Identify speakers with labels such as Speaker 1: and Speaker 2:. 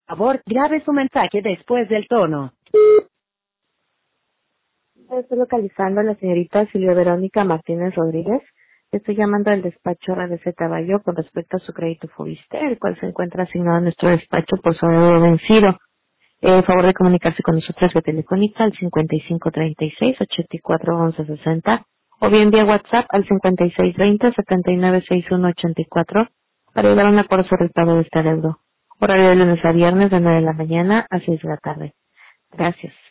Speaker 1: Por favor, grabe su mensaje después del tono.
Speaker 2: Estoy localizando a la señorita Silvia Verónica Martínez Rodríguez. Estoy llamando al despacho RDC Caballo con respecto a su crédito Fobiste, el cual se encuentra asignado a nuestro despacho por su horario vencido. Favor de comunicarse con nosotros vía telefónica al 5536-841160 o bien vía WhatsApp al 5620-796184 para llegar a un acuerdo sobre el pago de este adeudo. Horario de lunes a viernes de 9 de la mañana a 6 de la tarde. Gracias.